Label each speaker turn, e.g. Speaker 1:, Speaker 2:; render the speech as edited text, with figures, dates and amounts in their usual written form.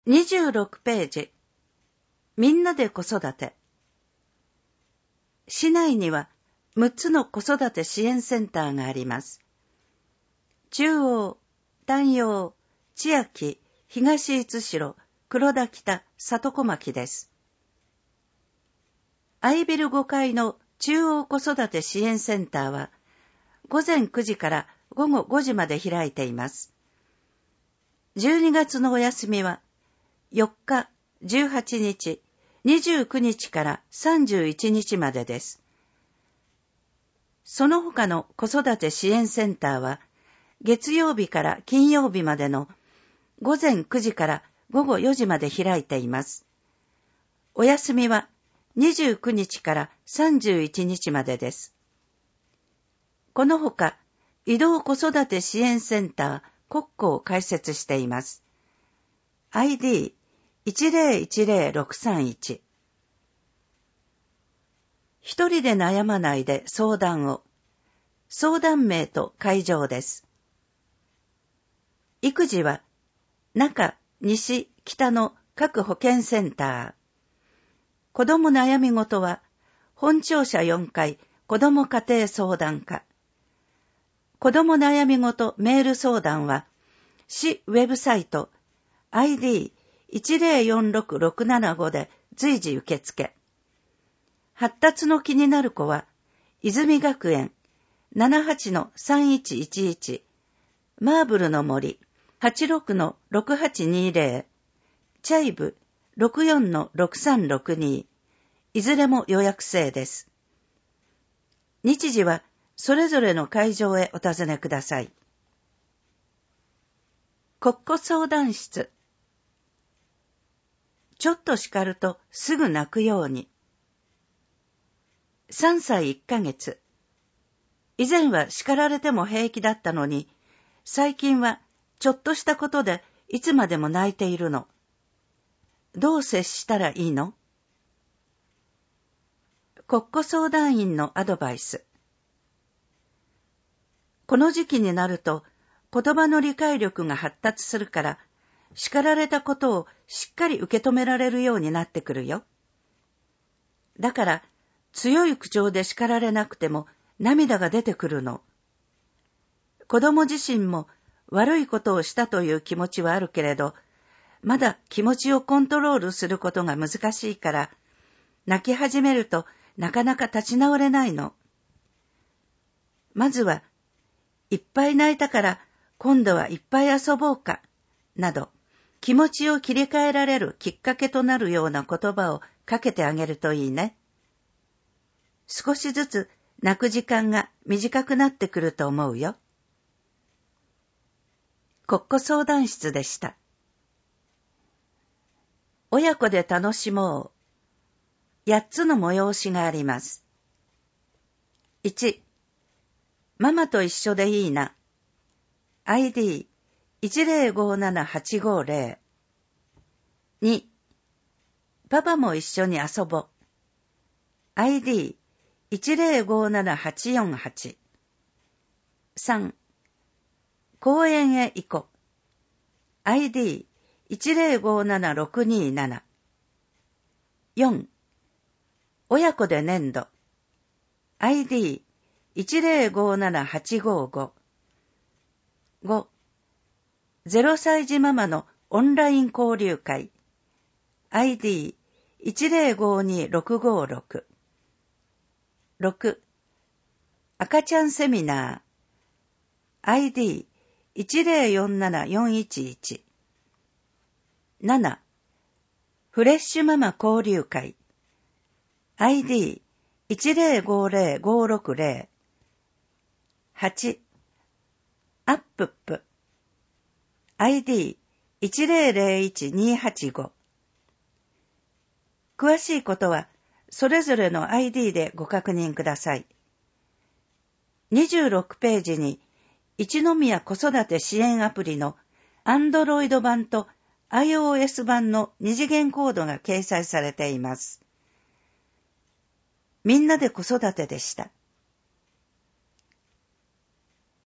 Speaker 1: 26ページ。みんなで子育て。市内には6つの子育て支援センターがあります。中央、丹陽、千秋、東五代、黒田北、里小牧です。アイビル5階の中央子育て支援センターは午前9時から午後5時まで開いています。12月のお休みは4日、18日、29日から31日までです。その他の子育て支援センターは月曜日から金曜日までの午前9時から午後4時まで開いています。お休みは29日から31日までです。このほか、移動子育て支援センター国庫を開設しています。ID1010631。一人で悩まないで相談を。相談名と会場です。育児は中、西、北の各保健センター。子ども悩み事は本庁舎4階子ども家庭相談課。子ども悩み事メール相談は市ウェブサイト ID1046675 で随時受付。発達の気になる子は泉学園 78-3111 マーブルの森 86-6820 チャイブ 64-6362 いずれも予約制です。日時はそれぞれの会場へお尋ねください。国庫相談室。ちょっと叱るとすぐ泣くように。3歳1ヶ月。以前は叱られても平気だったのに、最近はちょっとしたことでいつまでも泣いているの。どう接したらいいの？国庫相談員のアドバイス。この時期になると言葉の理解力が発達するから、叱られたことをしっかり受け止められるようになってくるよ。だから強い口調で叱られなくても涙が出てくるの。子供自身も悪いことをしたという気持ちはあるけれど、まだ気持ちをコントロールすることが難しいから、泣き始めるとなかなか立ち直れないの。まずは、いっぱい泣いたから今度はいっぱい遊ぼうか、など、気持ちを切り替えられるきっかけとなるような言葉をかけてあげるといいね。少しずつ泣く時間が短くなってくると思うよ。国庫相談室でした。親子で楽しもう。8つの催しがあります。1、ママと一緒でいいな。ID1057850。2、パパも一緒に遊ぼう。ID1057848。3、公園へ行こう。ID1057627。4、親子で粘土。ID1057855。5、0歳児ママのオンライン交流会。ID1052656。6、赤ちゃんセミナー。ID1047411。7、フレッシュママ交流会。ID1050560。8、アップップ。ID1001285。詳しいことは、それぞれの ID でご確認ください。26ページに、一宮子育て支援アプリの Android 版と iOS 版の二次元コードが掲載されています。みんなで子育てでした。